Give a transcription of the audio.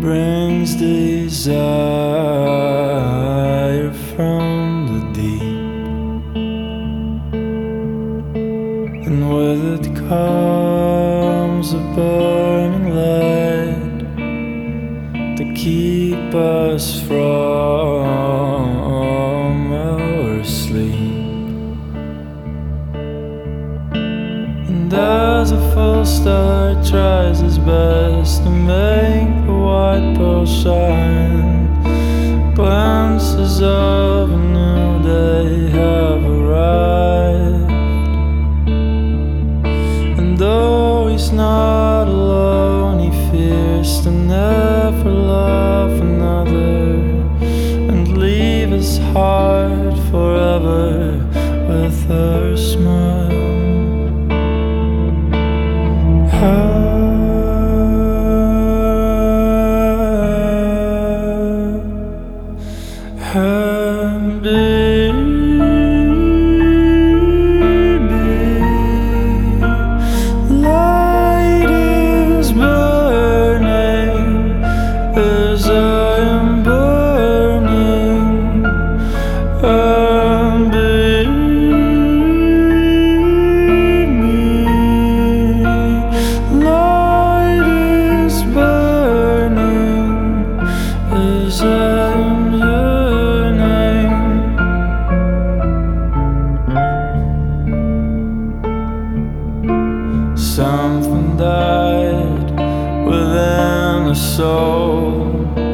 brings desire from the deep, and with it comes a burning light to keep us from our sleep. And as a false star tries his best to make the white pearl shine, glimpses of a new day have arrived. And though he's not alone, he fears to never love another and leave his heart forever with her smile. Light is burning as I am burning, and light is burning as I am yearning. Something died within a soul,